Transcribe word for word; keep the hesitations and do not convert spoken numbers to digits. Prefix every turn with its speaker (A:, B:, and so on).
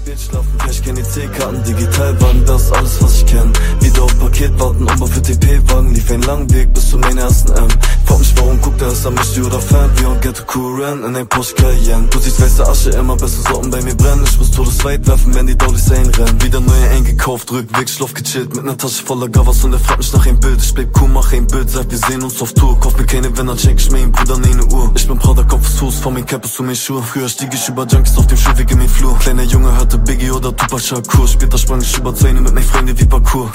A: spät schlafen, Cash, kenn die C-Karten, Digitalwagen, das ist alles, was ich kenn. Wieder auf Paket warten, Umbau für T P-Wagen, lief einen langen Weg bis zu meinen ersten M. Frag mich, warum guckt er es an mich, oder Fan, wie on Ghetto Cool Ren in ein Porsche Cayenne. Du siehst weiße Asche, immer beste Sorten bei mir brennen. Ich muss todesweit werfen, wenn die Dollies einrennen. Wieder neue eingekauft, Rückweg, Schluff gechillt, mit ner Tasche voller Gavas und er fragt mich nach ein Bild. Ich bleib cool, mach ein Bild, sag wir sehen uns auf Tour. Kauf mir keine, wenn dann schenk ich mir einen Bruder ne ne Uhr. Ich bin Prada, Kopf ist Hus, von mein Cap bis zu mein Schuhe. Früher stieg ich über Junkies auf dem Schulweg in mein Flur. Kleiner Junge hörte Biggie oder Tupac Shakur. Später sprang ich über Zähne mit mein Freunde wie Parkour.